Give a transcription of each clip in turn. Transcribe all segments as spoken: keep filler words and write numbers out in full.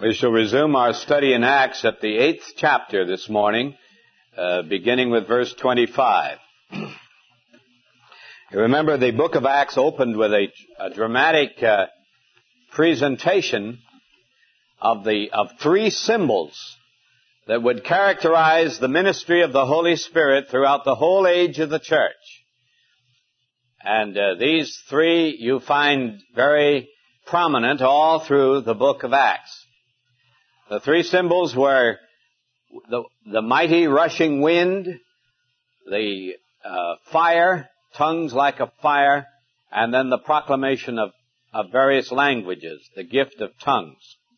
We shall resume our study in Acts at the eighth chapter this morning, uh, beginning with verse twenty-five. You remember the book of Acts opened with a, a dramatic uh, presentation of the of three symbols that would characterize the ministry of the Holy Spirit throughout the whole age of the church. And uh, these three you find very prominent all through the book of Acts. The three symbols were the, the mighty rushing wind, the uh, fire, tongues like a fire, and then the proclamation of, of various languages, the gift of tongues.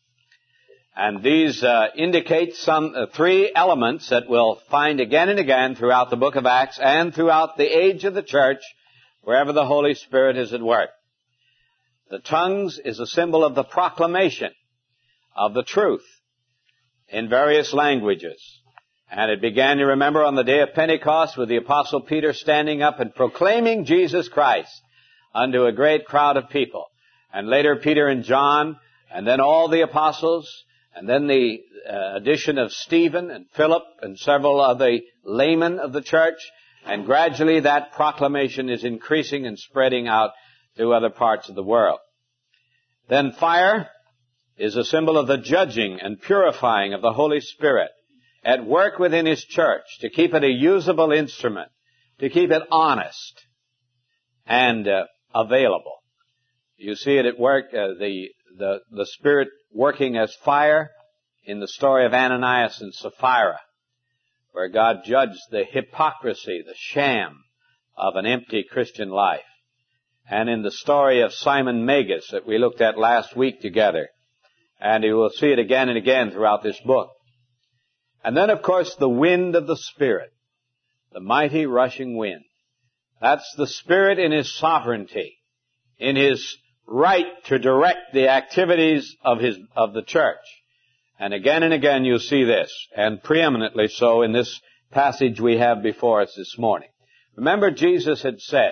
And these uh, indicate some uh, three elements that we'll find again and again throughout the book of Acts and throughout the age of the church, wherever the Holy Spirit is at work. The tongues is a symbol of the proclamation of the truth in various languages. And it began, you remember, on the day of Pentecost with the Apostle Peter standing up and proclaiming Jesus Christ unto a great crowd of people. And later Peter and John, and then all the apostles, and then the uh, addition of Stephen and Philip and several of the laymen of the church. And gradually that proclamation is increasing and spreading out to other parts of the world. Then fire is a symbol of the judging and purifying of the Holy Spirit at work within His church to keep it a usable instrument, to keep it honest and uh, available. You see it at work, uh, the, the, the Spirit working as fire in the story of Ananias and Sapphira, where God judged the hypocrisy, the sham of an empty Christian life. And in the story of Simon Magus that we looked at last week together. And you will see it again and again throughout this book. And then, of course, the wind of the Spirit, the mighty rushing wind. That's the Spirit in His sovereignty, in His right to direct the activities of His of the church. And again and again you see this, and preeminently so in this passage we have before us this morning. Remember, Jesus had said,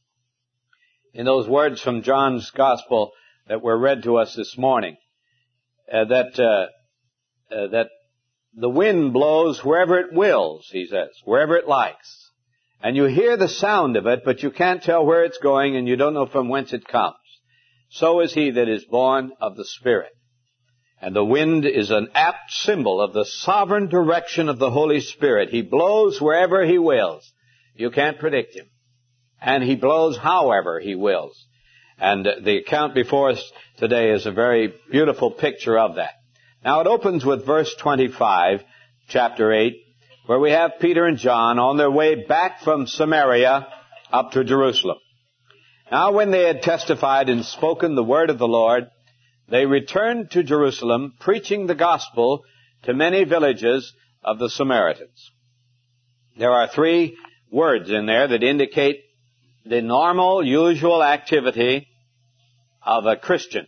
in those words from John's Gospel that were read to us this morning, uh, that uh, uh, that the wind blows wherever it wills, He says, wherever it likes. And you hear the sound of it, but you can't tell where it's going, and you don't know from whence it comes. So is he that is born of the Spirit. And the wind is an apt symbol of the sovereign direction of the Holy Spirit. He blows wherever He wills. You can't predict Him. And He blows however He wills. And the account before us today is a very beautiful picture of that. Now it opens with verse twenty-five, chapter eight, where we have Peter and John on their way back from Samaria up to Jerusalem. Now when they had testified and spoken the word of the Lord, they returned to Jerusalem, preaching the gospel to many villages of the Samaritans. There are three words in there that indicate the normal, usual activity of a Christian.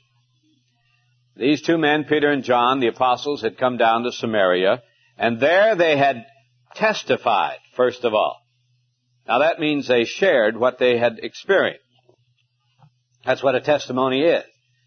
These two men, Peter and John, the apostles, had come down to Samaria, and there they had testified, first of all. Now that means they shared what they had experienced. That's what a testimony is.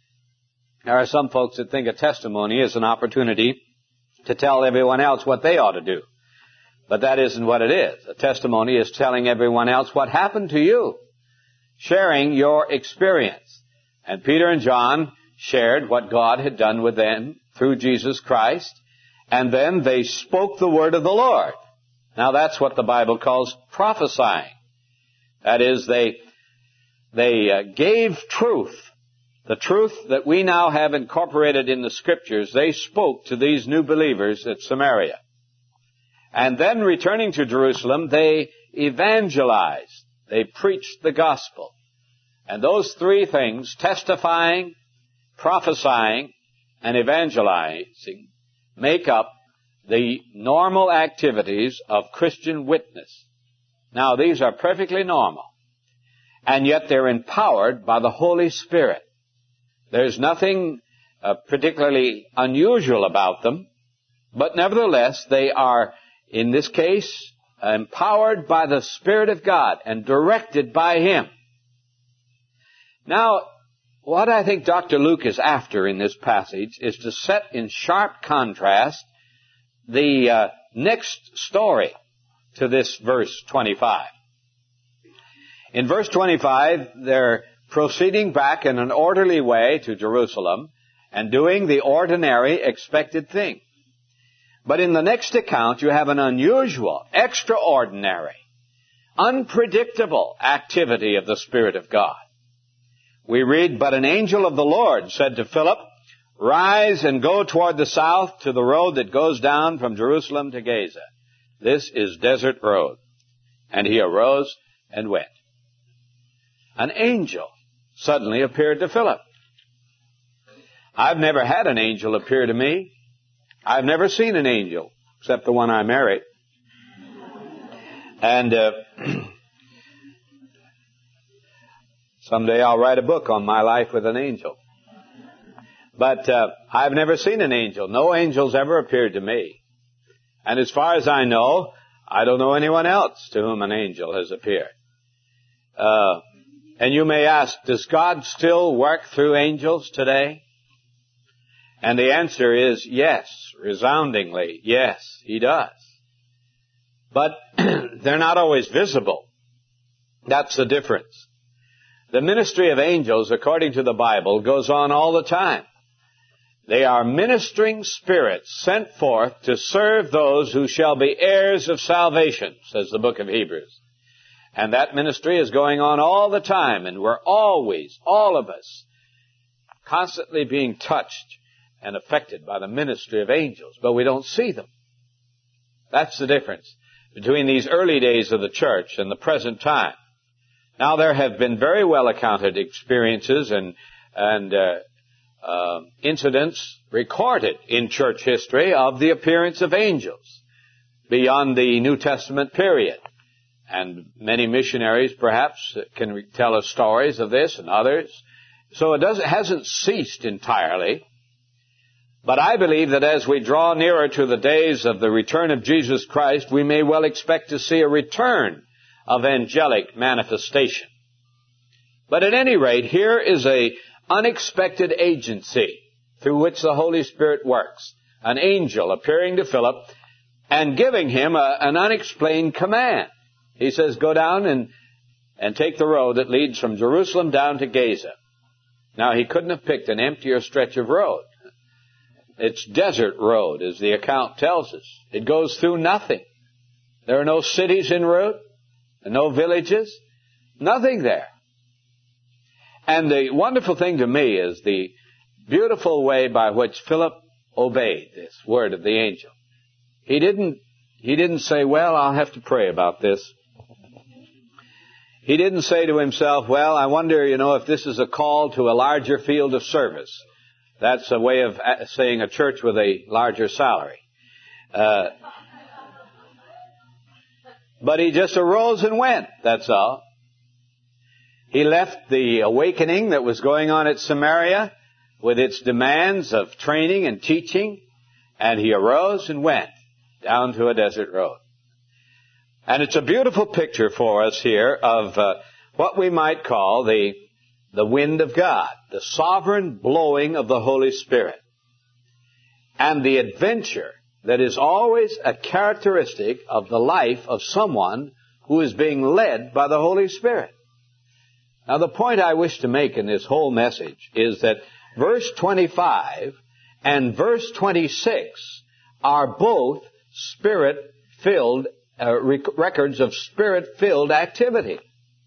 There are some folks that think a testimony is an opportunity to tell everyone else what they ought to do. But that isn't what it is. A testimony is telling everyone else what happened to you, sharing your experience. And Peter and John shared what God had done with them through Jesus Christ, and then they spoke the word of the Lord. Now that's what the Bible calls prophesying. That is, they, they uh, gave truth. The truth that we now have incorporated in the Scriptures, they spoke to these new believers at Samaria. And then returning to Jerusalem, they evangelized. They preached the gospel. And those three things, testifying, prophesying, and evangelizing, make up the normal activities of Christian witness. Now, these are perfectly normal. And yet they're empowered by the Holy Spirit. There's nothing uh, particularly unusual about them, but nevertheless, they are, in this case, empowered by the Spirit of God and directed by Him. Now, what I think Doctor Luke is after in this passage is to set in sharp contrast the uh, next story to this verse twenty-five. In verse twenty-five, they're proceeding back in an orderly way to Jerusalem and doing the ordinary expected thing. But in the next account, you have an unusual, extraordinary, unpredictable activity of the Spirit of God. We read, "But an angel of the Lord said to Philip, 'Rise and go toward the south to the road that goes down from Jerusalem to Gaza. This is desert road.' And he arose and went." An angel suddenly appeared to Philip. I've never had an angel appear to me. I've never seen an angel, except the one I married. And uh, someday I'll write a book on my life with an angel. But uh, I've never seen an angel. No angels ever appeared to me. And as far as I know, I don't know anyone else to whom an angel has appeared. Uh, and you may ask, does God still work through angels today? And the answer is yes, resoundingly, yes, He does. But they're not always visible. That's the difference. The ministry of angels, according to the Bible, goes on all the time. They are ministering spirits sent forth to serve those who shall be heirs of salvation, says the book of Hebrews. And that ministry is going on all the time, and we're always, all of us, constantly being touched and affected by the ministry of angels, but we don't see them. That's the difference between these early days of the church and the present time. Now, there have been very well accounted experiences and and uh, uh, incidents recorded in church history of the appearance of angels beyond the New Testament period. And many missionaries, perhaps, can re- tell us stories of this and others. So it doesn't hasn't ceased entirely. But I believe that as we draw nearer to the days of the return of Jesus Christ, we may well expect to see a return of angelic manifestation. But at any rate, here is a unexpected agency through which the Holy Spirit works. An angel appearing to Philip and giving him a, an unexplained command. He says, go down and, and take the road that leads from Jerusalem down to Gaza. Now, he couldn't have picked an emptier stretch of road. It's desert road, as the account tells us. It goes through nothing. There are no cities en route, and no villages, nothing there. And the wonderful thing to me is the beautiful way by which Philip obeyed this word of the angel. He didn't, he didn't say, well, I'll have to pray about this. He didn't say to himself, well, I wonder, you know, if this is a call to a larger field of service. That's a way of saying a church with a larger salary. Uh, but he just arose and went, that's all. He left the awakening that was going on at Samaria with its demands of training and teaching, and he arose and went down to a desert road. And it's a beautiful picture for us here of uh, what we might call the the wind of God, the sovereign blowing of the Holy Spirit, and the adventure that is always a characteristic of the life of someone who is being led by the Holy Spirit. Now, the point I wish to make in this whole message is that verse twenty-five and verse twenty-six are both Spirit-filled, uh, rec- records of Spirit-filled activity.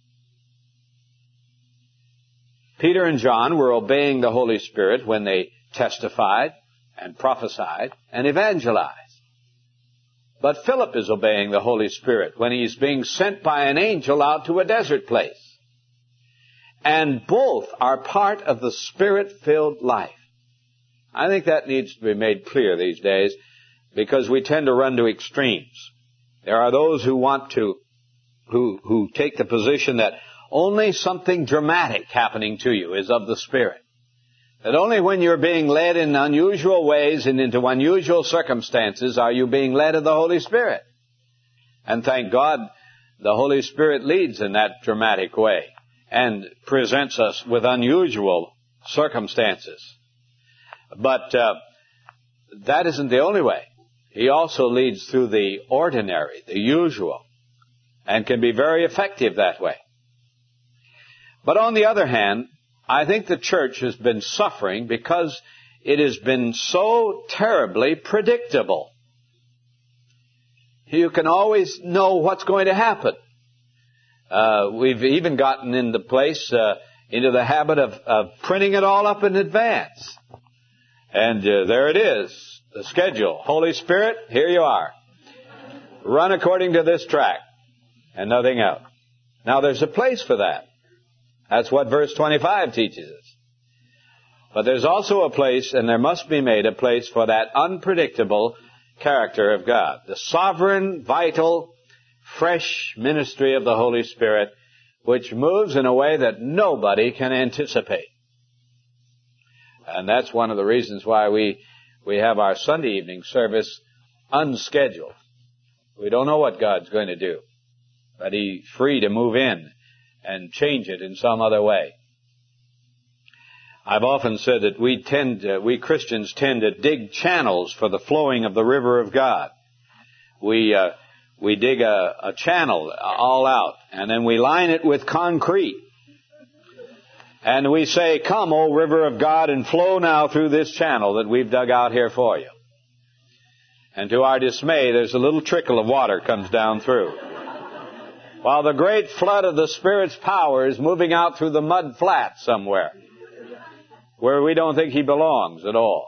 Peter and John were obeying the Holy Spirit when they testified and prophesied and evangelized. But Philip is obeying the Holy Spirit when he's being sent by an angel out to a desert place. And both are part of the Spirit-filled life. I think that needs to be made clear these days because we tend to run to extremes. There are those who want to, who, who take the position that only something dramatic happening to you is of the Spirit. That only when you're being led in unusual ways and into unusual circumstances are you being led of the Holy Spirit. And thank God the Holy Spirit leads in that dramatic way and presents us with unusual circumstances. But uh, that isn't the only way. He also leads through the ordinary, the usual, and can be very effective that way. But on the other hand, I think the church has been suffering because it has been so terribly predictable. You can always know what's going to happen. Uh, we've even gotten in the place, uh, into the habit of, of printing it all up in advance. And uh, there it is, the schedule. Holy Spirit, here you are. Run according to this track and nothing else. Now there's a place for that. That's what verse twenty-five teaches us. But there's also a place, and there must be made a place for that unpredictable character of God. The sovereign, vital, fresh ministry of the Holy Spirit, which moves in a way that nobody can anticipate. And that's one of the reasons why we, we have our Sunday evening service unscheduled. We don't know what God's going to do, but He's free to move in and change it in some other way. I've often said that we tend, to, we Christians tend to dig channels for the flowing of the river of God. We uh, we dig a, a channel all out, and then we line it with concrete. And we say, "Come, O river of God, and flow now through this channel that we've dug out here for you." And to our dismay, there's a little trickle of water comes down through, while the great flood of the Spirit's power is moving out through the mud flat somewhere, where we don't think He belongs at all.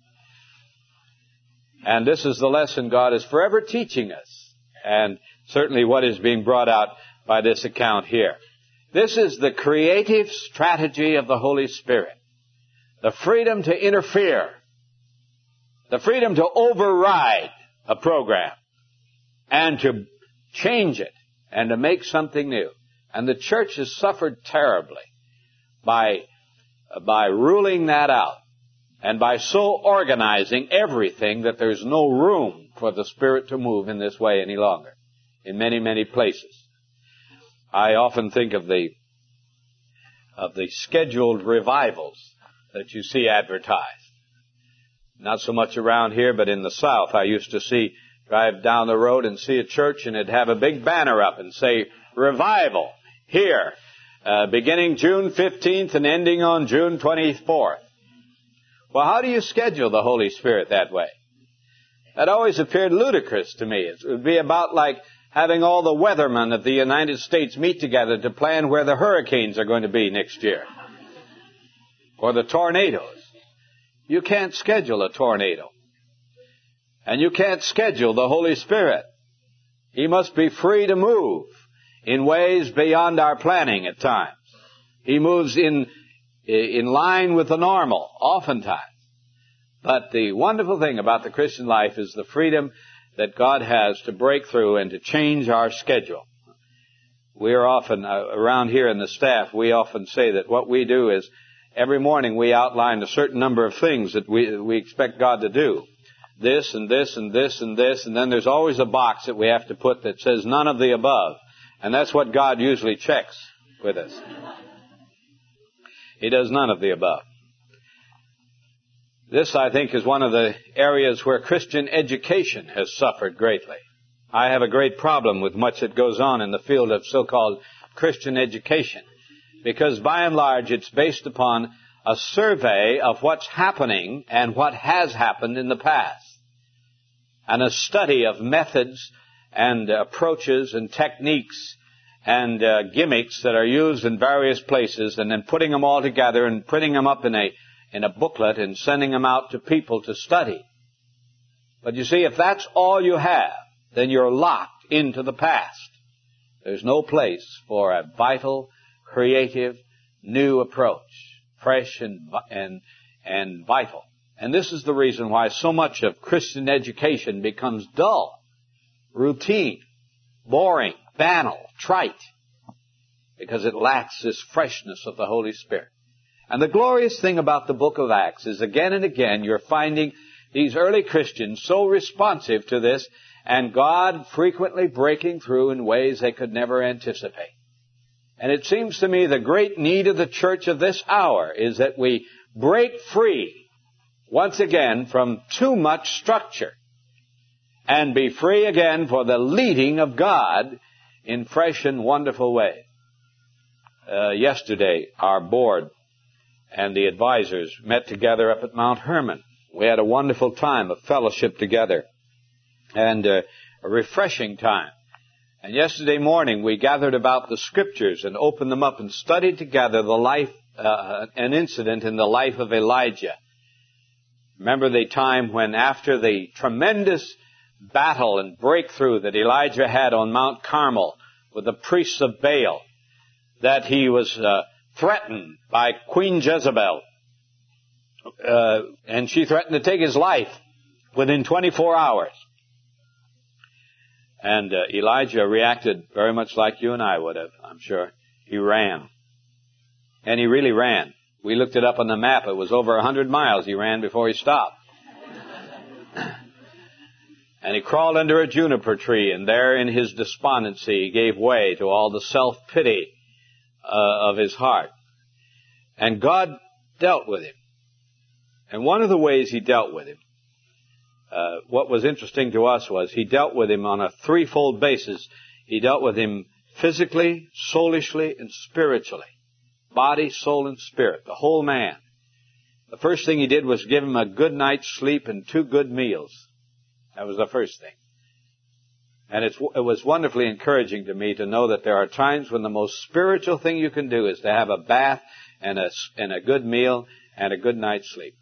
And this is the lesson God is forever teaching us, and certainly what is being brought out by this account here. This is the creative strategy of the Holy Spirit. The freedom to interfere. The freedom to override a program and to change it and to make something new. And the church has suffered terribly by by ruling that out and by so organizing everything that there's no room for the Spirit to move in this way any longer in many, many places. I often think of the of the scheduled revivals that you see advertised. Not so much around here, but in the South. I used to see, drive down the road and see a church, and it'd have a big banner up and say, "Revival, here, uh, beginning June fifteenth and ending on June twenty-fourth. Well, how do you schedule the Holy Spirit that way? That always appeared ludicrous to me. It would be about like having all the weathermen of the United States meet together to plan where the hurricanes are going to be next year. Or the tornadoes. You can't schedule a tornado. And you can't schedule the Holy Spirit. He must be free to move in ways beyond our planning at times. He moves in, in line with the normal, oftentimes. But the wonderful thing about the Christian life is the freedom that God has to break through and to change our schedule. We are often, uh, around here in the staff, we often say that what we do is every morning we outline a certain number of things that we, we expect God to do. This and this and this and this, and then there's always a box that we have to put that says none of the above. And that's what God usually checks with us. He does none of the above. This, I think, is one of the areas where Christian education has suffered greatly. I have a great problem with much that goes on in the field of so-called Christian education, because by and large it's based upon a survey of what's happening and what has happened in the past, and a study of methods and approaches and techniques and uh, gimmicks that are used in various places, and then putting them all together and printing them up in a in a booklet and sending them out to people to study. But you see, if that's all you have, then you're locked into the past. There's no place for a vital, creative, new approach, fresh and and and vital. And this is the reason why so much of Christian education becomes dull, routine, boring, banal, trite, because it lacks this freshness of the Holy Spirit. And the glorious thing about the book of Acts is again and again you're finding these early Christians so responsive to this, and God frequently breaking through in ways they could never anticipate. And it seems to me the great need of the church of this hour is that we break free once again from too much structure and be free again for the leading of God in fresh and wonderful ways. Uh, yesterday, our board and the advisors met together up at Mount Hermon. We had a wonderful time of fellowship together and uh, a refreshing time. And yesterday morning, we gathered about the Scriptures and opened them up and studied together the life, uh, an incident in the life of Elijah. Remember the time when, after the tremendous battle and breakthrough that Elijah had on Mount Carmel with the priests of Baal, that he was uh, threatened by Queen Jezebel, uh, and she threatened to take his life within twenty-four hours. And uh, Elijah reacted very much like you and I would have, I'm sure. He ran. And he really ran. We looked it up on the map. It was over one hundred miles he ran before he stopped. And he crawled under a juniper tree, and there in his despondency he gave way to all the self-pity uh, of his heart. And God dealt with him. And one of the ways he dealt with him, uh, what was interesting to us was he dealt with him on a threefold basis. He dealt with him physically, soulishly, and spiritually. Body, soul, and spirit. The whole man. The first thing he did was give him a good night's sleep and two good meals. That was the first thing. And it's, it was wonderfully encouraging to me to know that there are times when the most spiritual thing you can do is to have a bath and a, and a good meal and a good night's sleep.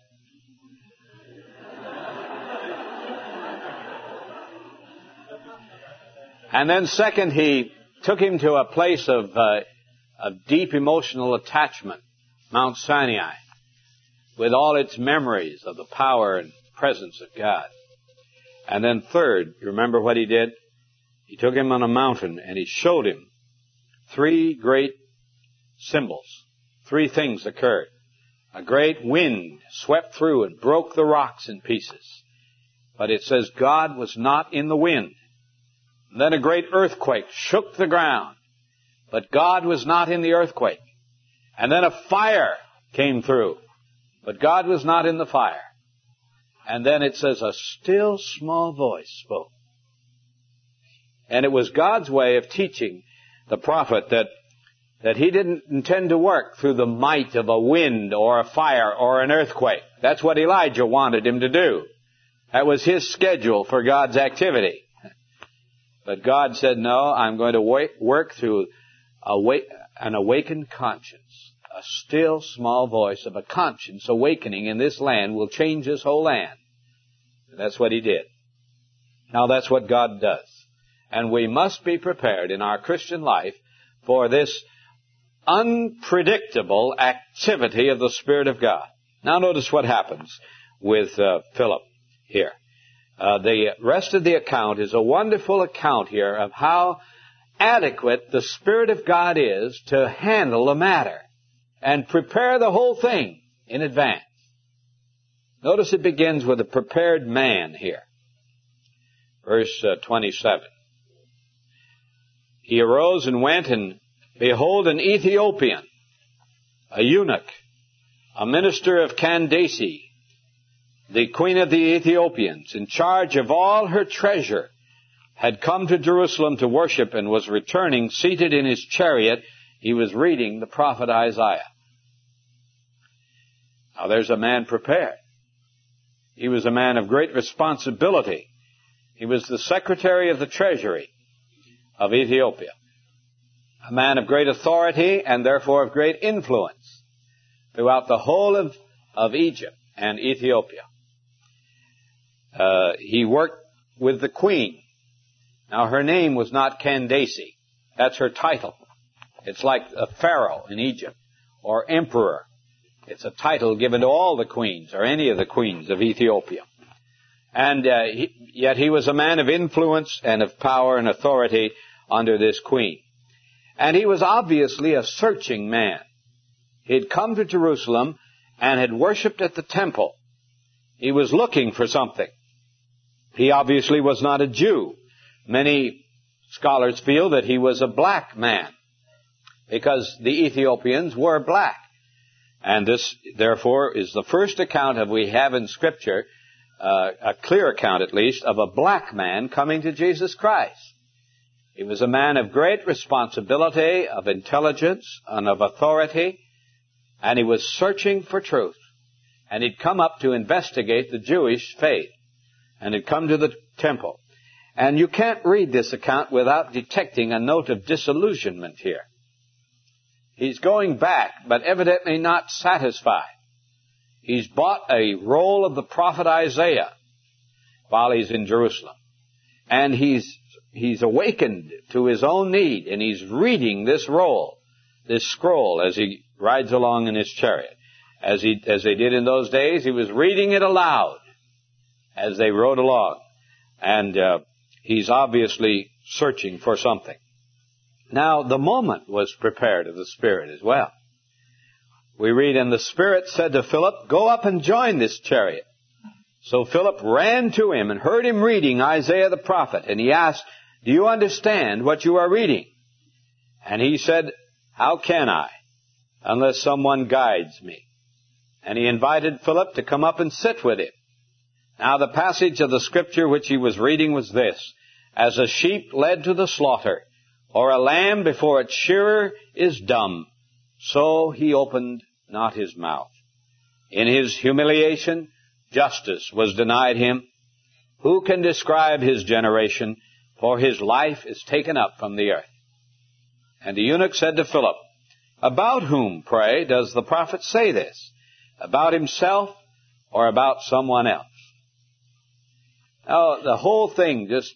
And then second, he took him to a place of, uh, of deep emotional attachment, Mount Sinai, with all its memories of the power and presence of God. And then third, you remember what he did? He took him on a mountain and he showed him three great symbols. Three things occurred. A great wind swept through and broke the rocks in pieces. But it says God was not in the wind. And then a great earthquake shook the ground. But God was not in the earthquake. And then a fire came through. But God was not in the fire. And then it says a still small voice spoke. And it was God's way of teaching the prophet that, that he didn't intend to work through the might of a wind or a fire or an earthquake. That's what Elijah wanted him to do. That was his schedule for God's activity. But God said, no, I'm going to work through an awakened conscience. A still small voice of a conscience awakening in this land will change this whole land. And that's what he did. Now that's what God does. And we must be prepared in our Christian life for this unpredictable activity of the Spirit of God. Now notice what happens with uh, Philip here. Uh, the rest of the account is a wonderful account here of how adequate the Spirit of God is to handle the matter and prepare the whole thing in advance. Notice it begins with a prepared man here. Verse uh, twenty-seven. He arose and went, and behold, an Ethiopian, a eunuch, a minister of Candace, the queen of the Ethiopians, in charge of all her treasure, had come to Jerusalem to worship and was returning, seated in his chariot. He was reading the prophet Isaiah. Now there's a man prepared. He was a man of great responsibility. He was the secretary of the treasury of Ethiopia. A man of great authority and therefore of great influence throughout the whole of, of Egypt and Ethiopia. Uh, he worked with the queen. Now her name was not Candace. That's her title. It's like a pharaoh in Egypt or emperor. It's a title given to all the queens or any of the queens of Ethiopia. And uh, he, yet he was a man of influence and of power and authority under this queen. And he was obviously a searching man. He had come to Jerusalem and had worshipped at the temple. He was looking for something. He obviously was not a Jew. Many scholars feel that he was a black man. because the Ethiopians were black. And this, therefore, is the first account of we have in Scripture, uh, a clear account at least, of a black man coming to Jesus Christ. He was a man of great responsibility, of intelligence, and of authority, and he was searching for truth. And he'd come up to investigate the Jewish faith, and had come to the temple. And you can't read this account without detecting a note of disillusionment here. He's going back, but evidently not satisfied. He's bought a roll of the prophet Isaiah while he's in Jerusalem. And he's he's awakened to his own need, and he's reading this roll, this scroll, as he rides along in his chariot. As he as they did in those days, he was reading it aloud as they rode along. And uh, he's obviously searching for something. Now, the moment was prepared of the Spirit as well. We read, and the Spirit said to Philip, go up and join this chariot. So Philip ran to him and heard him reading Isaiah the prophet. And he asked, do you understand what you are reading? And he said, how can I, unless someone guides me? And he invited Philip to come up and sit with him. Now, the passage of the Scripture which he was reading was this: as a sheep led to the slaughter, or a lamb before its shearer is dumb, so he opened not his mouth. In his humiliation, justice was denied him. Who can describe his generation? For his life is taken up from the earth. And the eunuch said to Philip, about whom, pray, does the prophet say this? About himself or about someone else? Now, the whole thing just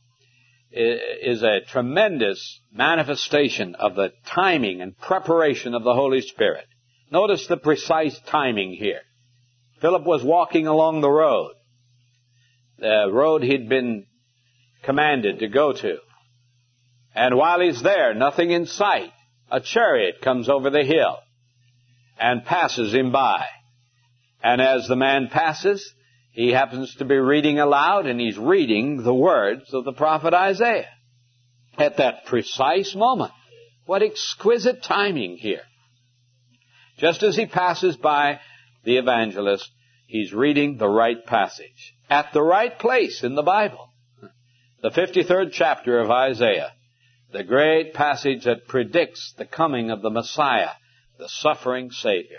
is a tremendous manifestation of the timing and preparation of the Holy Spirit. Notice the precise timing here. Philip was walking along the road, the road he'd been commanded to go to. And while he's there, nothing in sight, a chariot comes over the hill and passes him by. And as the man passes, he happens to be reading aloud, and he's reading the words of the prophet Isaiah. At that precise moment. What exquisite timing here. Just as he passes by the evangelist, he's reading the right passage. At the right place in the Bible. The fifty-third chapter of Isaiah. The great passage that predicts the coming of the Messiah, the suffering Savior.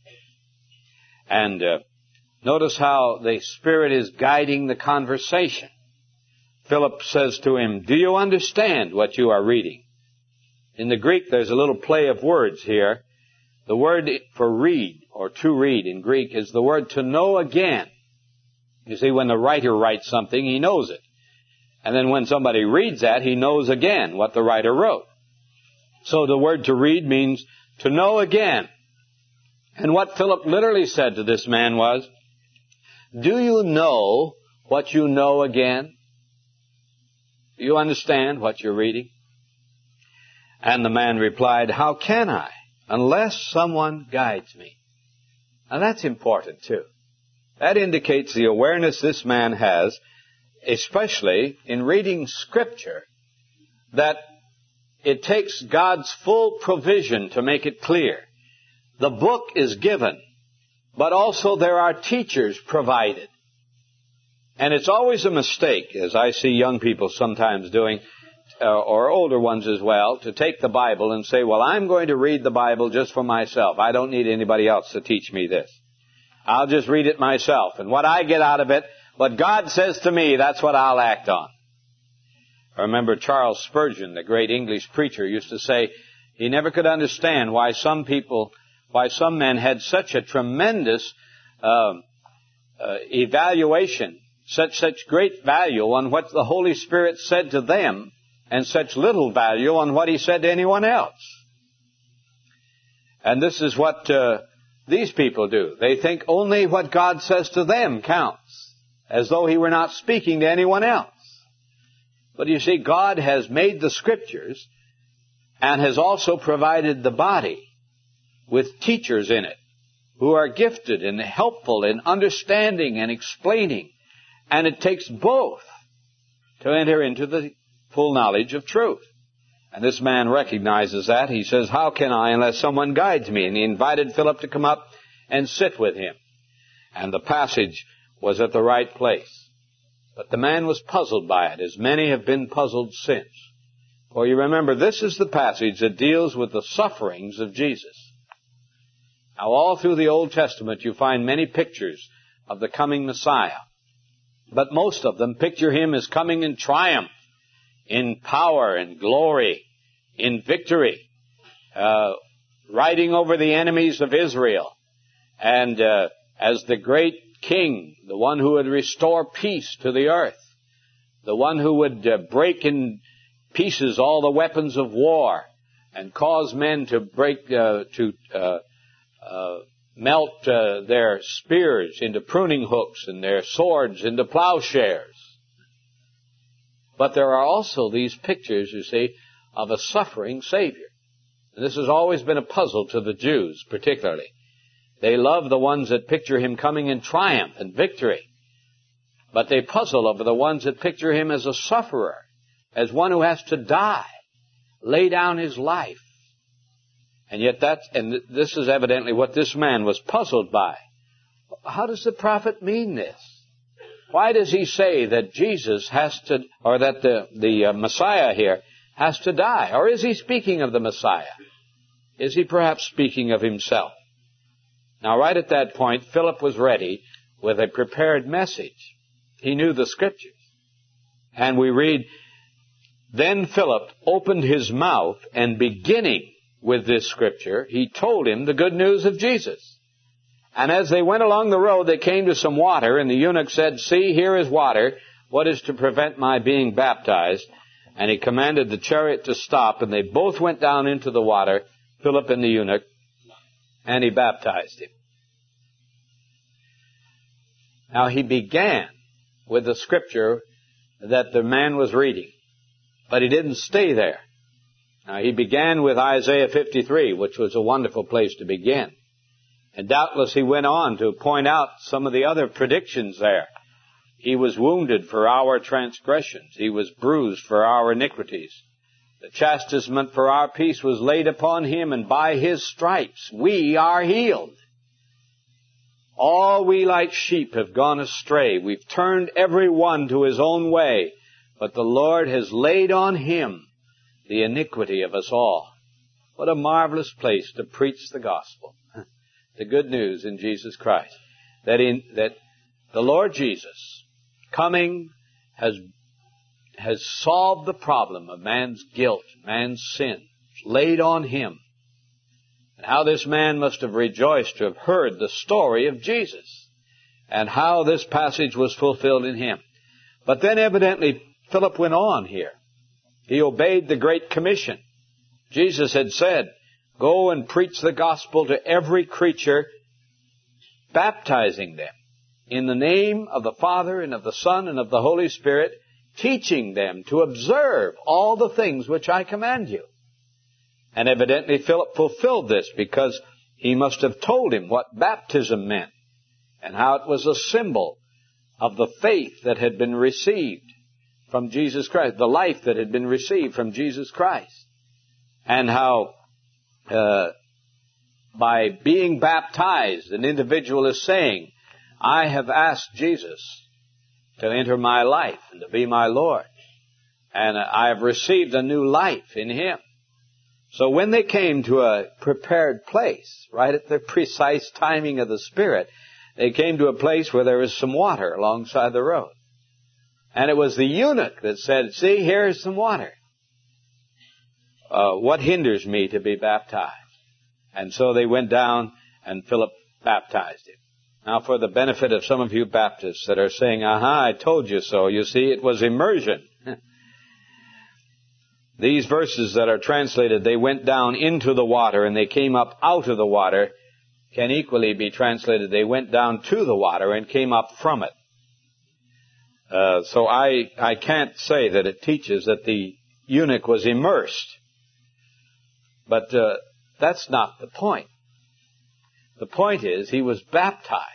And uh, notice how the Spirit is guiding the conversation. Philip says to him, do you understand what you are reading? In the Greek, there's a little play of words here. The word for read, or to read in Greek, is the word to know again. You see, when the writer writes something, he knows it. And then when somebody reads that, he knows again what the writer wrote. So the word to read means to know again. And what Philip literally said to this man was, do you know what you know again? Do you understand what you're reading? And the man replied, how can I, unless someone guides me? Now that's important too. That indicates the awareness this man has, especially in reading Scripture, that it takes God's full provision to make it clear. The book is given, but also there are teachers provided. And it's always a mistake, as I see young people sometimes doing, uh, or older ones as well, to take the Bible and say, well, I'm going to read the Bible just for myself. I don't need anybody else to teach me this. I'll just read it myself. And what I get out of it, what God says to me, that's what I'll act on. I remember Charles Spurgeon, the great English preacher, used to say he never could understand why some people, why some men had such a tremendous uh, uh, evaluation, such such great value on what the Holy Spirit said to them, and such little value on what He said to anyone else. And this is what uh, these people do. They think only what God says to them counts, as though He were not speaking to anyone else. But you see, God has made the Scriptures and has also provided the body with teachers in it who are gifted and helpful in understanding and explaining. And it takes both to enter into the full knowledge of truth. And this man recognizes that. He says, how can I unless someone guides me? And he invited Philip to come up and sit with him. And the passage was at the right place. But the man was puzzled by it, as many have been puzzled since. For you remember, this is the passage that deals with the sufferings of Jesus. Now, all through the Old Testament, you find many pictures of the coming Messiah. But most of them picture him as coming in triumph, in power and glory, in victory, uh, riding over the enemies of Israel, and uh, as the great king, the one who would restore peace to the earth, the one who would uh, break in pieces all the weapons of war and cause men to break, uh, to uh, uh, melt uh, their spears into pruning hooks and their swords into plowshares. But there are also these pictures, you see, of a suffering Savior. And this has always been a puzzle to the Jews, particularly. They love the ones that picture him coming in triumph and victory. But they puzzle over the ones that picture him as a sufferer, as one who has to die, lay down his life. And yet that's, and this is evidently what this man was puzzled by. How does the prophet mean this? Why does he say that Jesus has to, or that the, the uh, Messiah here has to die? Or is he speaking of the Messiah? Is he perhaps speaking of himself? Now, right at that point, Philip was ready with a prepared message. He knew the Scriptures. And we read, then Philip opened his mouth, and beginning with this Scripture, he told him the good news of Jesus. And as they went along the road, they came to some water, and the eunuch said, see, here is water. What is to prevent my being baptized? And he commanded the chariot to stop, and they both went down into the water, Philip and the eunuch, and he baptized him. Now, he began with the Scripture that the man was reading, but he didn't stay there. Now, he began with Isaiah fifty-three, which was a wonderful place to begin. And doubtless he went on to point out some of the other predictions there. He was wounded for our transgressions. He was bruised for our iniquities. The chastisement for our peace was laid upon him, and by his stripes we are healed. All we like sheep have gone astray. We've turned every one to his own way, but the Lord has laid on him the iniquity of us all. What a marvelous place to preach the gospel. The good news in Jesus Christ. That in, that the Lord Jesus, coming, has, has solved the problem of man's guilt, man's sin. It's laid on him. And how this man must have rejoiced to have heard the story of Jesus. And how this passage was fulfilled in him. But then evidently Philip went on here. He obeyed the Great Commission. Jesus had said, go and preach the gospel to every creature, baptizing them in the name of the Father and of the Son and of the Holy Spirit, teaching them to observe all the things which I command you. And evidently Philip fulfilled this, because he must have told him what baptism meant and how it was a symbol of the faith that had been received from Jesus Christ, the life that had been received from Jesus Christ, and how Uh, by being baptized, an individual is saying, I have asked Jesus to enter my life and to be my Lord. And I have received a new life in him. So when they came to a prepared place, right at the precise timing of the Spirit, they came to a place where there was some water alongside the road. And it was the eunuch that said, see, here's some water. Uh, what hinders me to be baptized? And so they went down, and Philip baptized him. Now, for the benefit of some of you Baptists that are saying, aha, I told you so. You see, it was immersion. These verses that are translated, they went down into the water and they came up out of the water, can equally be translated, they went down to the water and came up from it. Uh, so I, I can't say that it teaches that the eunuch was immersed. But uh, that's not the point. The point is he was baptized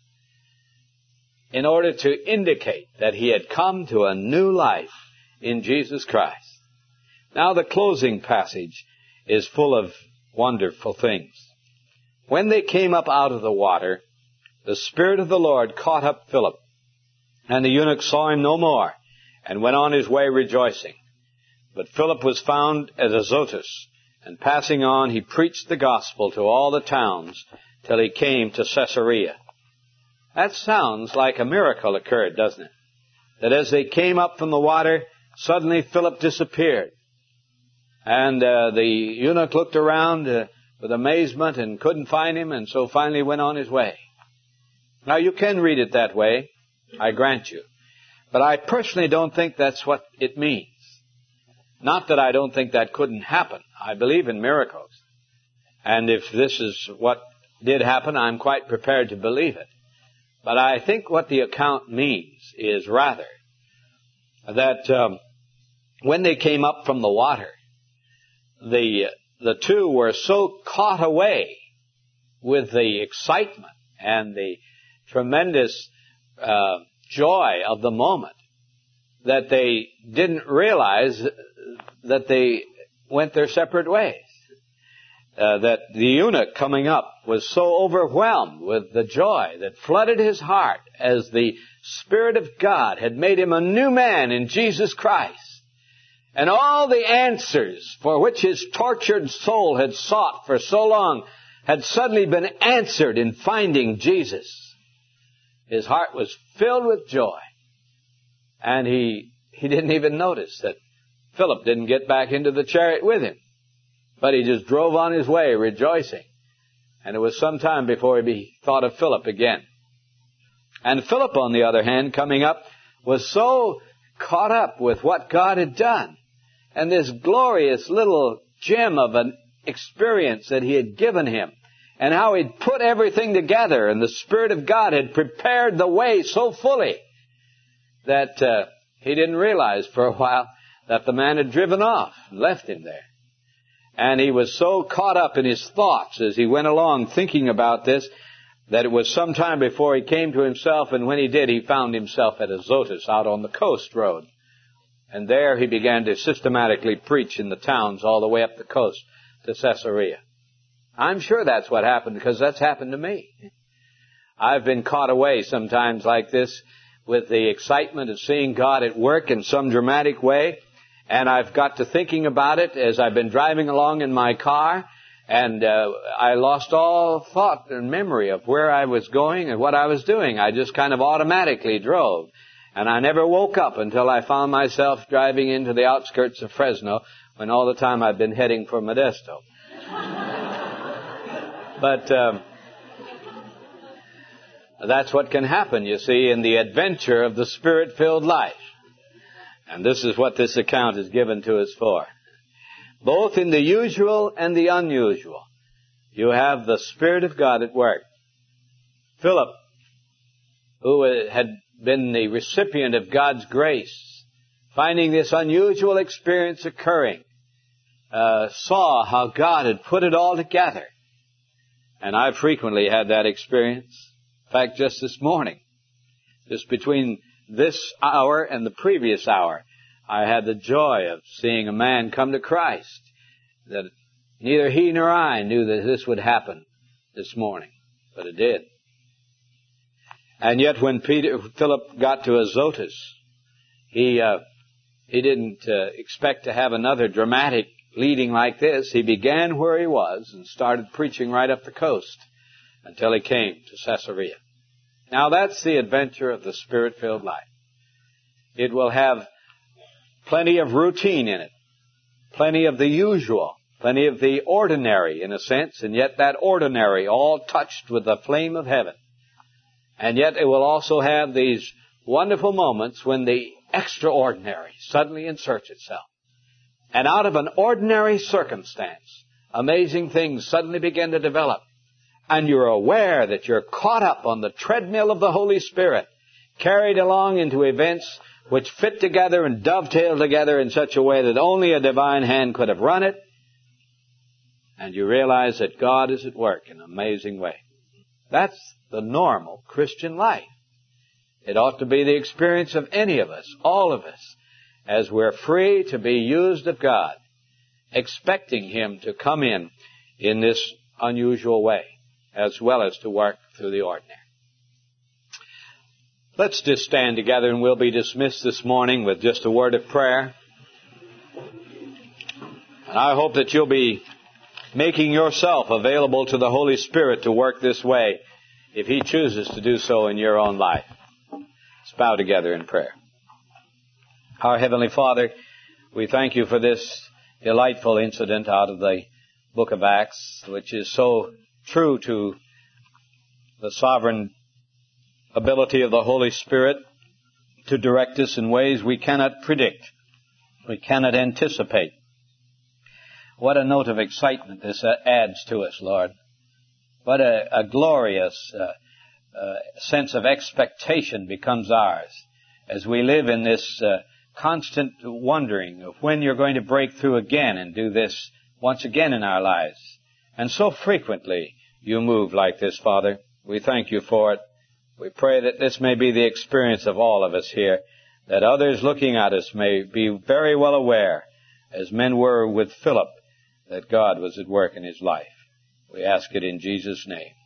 in order to indicate that he had come to a new life in Jesus Christ. Now the closing passage is full of wonderful things. When they came up out of the water, the Spirit of the Lord caught up Philip, and the eunuch saw him no more, and went on his way rejoicing. But Philip was found at Azotus, and passing on, he preached the gospel to all the towns till he came to Caesarea. That sounds like a miracle occurred, doesn't it? That as they came up from the water, suddenly Philip disappeared. And uh, the eunuch looked around uh, with amazement and couldn't find him, and so finally went on his way. Now, you can read it that way, I grant you. But I personally don't think that's what it means. Not that I don't think that couldn't happen. I believe in miracles. And if this is what did happen, I'm quite prepared to believe it. But I think what the account means is rather that um, when they came up from the water, the the two were so caught away with the excitement and the tremendous uh, joy of the moment that they didn't realize that they went their separate ways. Uh, that the eunuch coming up was so overwhelmed with the joy that flooded his heart as the Spirit of God had made him a new man in Jesus Christ. And all the answers for which his tortured soul had sought for so long had suddenly been answered in finding Jesus. His heart was filled with joy. And he, he didn't even notice that Philip didn't get back into the chariot with him. But he just drove on his way rejoicing. And it was some time before he thought of Philip again. And Philip, on the other hand, coming up, was so caught up with what God had done. And this glorious little gem of an experience that he had given him. And how he'd put everything together. And the Spirit of God had prepared the way so fully that uh, he didn't realize for a while that the man had driven off and left him there. And he was so caught up in his thoughts as he went along thinking about this that it was some time before he came to himself, and when he did, he found himself at Azotus out on the coast road. And there he began to systematically preach in the towns all the way up the coast to Caesarea. I'm sure that's what happened, because that's happened to me. I've been caught away sometimes like this with the excitement of seeing God at work in some dramatic way. And I've got to thinking about it as I've been driving along in my car, and uh, I lost all thought and memory of where I was going and what I was doing. I just kind of automatically drove. And I never woke up until I found myself driving into the outskirts of Fresno, when all the time I'd been heading for Modesto. But um, that's what can happen, you see, in the adventure of the Spirit-filled life. And this is what this account is given to us for. Both in the usual and the unusual, you have the Spirit of God at work. Philip, who had been the recipient of God's grace, finding this unusual experience occurring, uh, saw how God had put it all together. And I've frequently had that experience. In fact, just this morning, just between this hour and the previous hour, I had the joy of seeing a man come to Christ. That neither he nor I knew that this would happen this morning, but it did. And yet when Peter, Philip got to Azotus, he uh, he didn't uh, expect to have another dramatic leading like this. He began where he was and started preaching right up the coast until he came to Caesarea. Now that's the adventure of the Spirit-filled life. It will have plenty of routine in it, plenty of the usual, plenty of the ordinary in a sense, and yet that ordinary all touched with the flame of heaven. And yet it will also have these wonderful moments when the extraordinary suddenly inserts itself. And out of an ordinary circumstance, amazing things suddenly begin to develop. And you're aware that you're caught up on the treadmill of the Holy Spirit, carried along into events which fit together and dovetail together in such a way that only a divine hand could have run it. And you realize that God is at work in an amazing way. That's the normal Christian life. It ought to be the experience of any of us, all of us, as we're free to be used of God expecting Him to come in in this unusual way, as well as to work through the ordinary. Let's just stand together, and we'll be dismissed this morning with just a word of prayer. And I hope that you'll be making yourself available to the Holy Spirit to work this way, if He chooses to do so in your own life. Let's bow together in prayer. Our Heavenly Father, we thank You for this delightful incident out of the book of Acts, which is so true to the sovereign ability of the Holy Spirit to direct us in ways we cannot predict, we cannot anticipate. What a note of excitement this adds to us, Lord. What a, a glorious uh, uh, sense of expectation becomes ours as we live in this uh, constant wondering of when You're going to break through again and do this once again in our lives. And so frequently You move like this, Father. We thank You for it. We pray that this may be the experience of all of us here, that others looking at us may be very well aware, as men were with Philip, that God was at work in his life. We ask it in Jesus' name.